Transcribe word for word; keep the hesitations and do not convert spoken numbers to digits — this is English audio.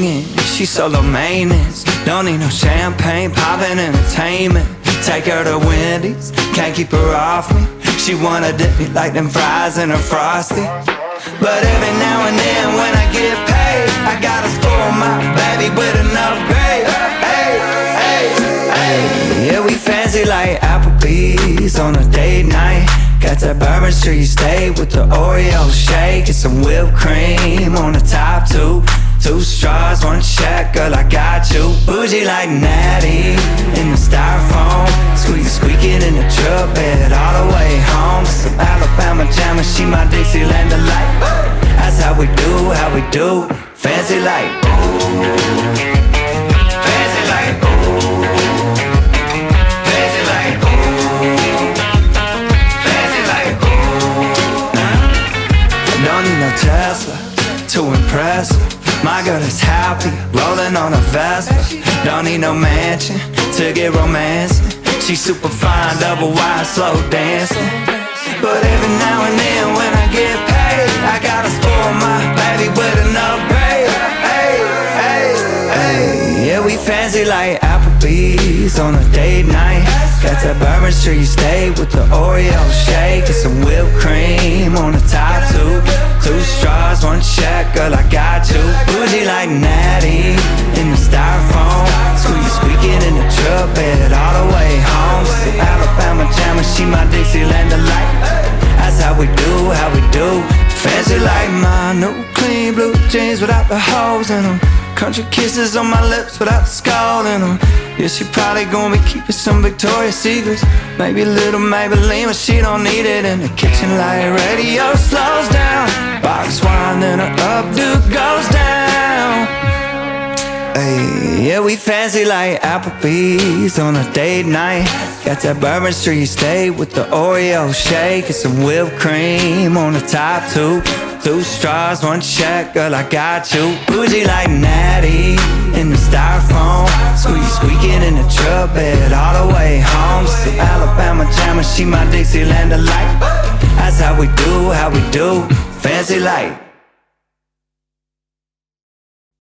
swinging, she solo maintenance. Don't need no champagne, poppin' entertainment. Take her to Wendy's, can't keep her off me. She wanna dip me like them fries in a Frosty. But every now and then when I get paid, I gotta spoil my baby with an upgrade. Hey, hey, hey. Yeah, we fancy like Applebee's on a date night. Got that Bourbon Street steak with the Oreo shake and some whipped cream on the top two. Two straws, one check, girl, I got you. Bougie like Natty in the styrofoam. Squeaky, squeaking in the truck bed all the way home. Some Alabama Jammer, she my Dixieland delight. That's how we do, how we do. Fancy like ooh. Fancy like ooh. Fancy like ooh. Fancy like ooh. I don't need no Tesla to impress her. My girl is happy, rolling on a Vespa. Don't need no mansion to get romancing. She's super fine, double wide, slow dancing. But every now and then when I get paid, I gotta spoil my baby with an upgrade. Hey, hey, hey. Yeah, we fancy like Applebee's on a date night. Got that Bourbon Street steak with the Oreo shake and some whipped cream on the top two. Two straws, one check, girl, I got you. Bougie like Natty in the styrofoam. Squeaky, squeaking in the truck bed all the way home. Some Alabama Jammer, she my Dixieland delight. That's how we do, how we do. Fancy like my new clean blue jeans without the holes in them. Country kisses on my lips without the skull in them. Yeah, she probably gonna be keeping some Victoria's Secrets. Maybe a little Maybelline, but she don't need it. In the kitchen like radio slows down. Box wine, then her updo goes down. Hey, yeah, we fancy like Applebee's on a date night. Got that Bourbon Street steak with the Oreo shake and some whipped cream on the top two. Two straws, one check, girl, I got you. Bougie like Natty in the styrofoam. Squeaky, squeaking in the truck bed all the way home. Some Alabama Jammer, she my Dixieland delight. That's how we do, how we do. Fancy like